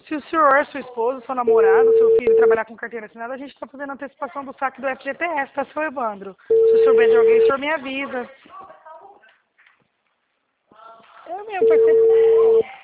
Se o senhor, sua esposa, seu namorado, seu filho trabalhar com carteira assinada, a gente está fazendo antecipação do saque do FGTS, tá, seu Evandro? Se o senhor souber de alguém, o senhor me avisa. Eu mesmo, faz tempo que eu não.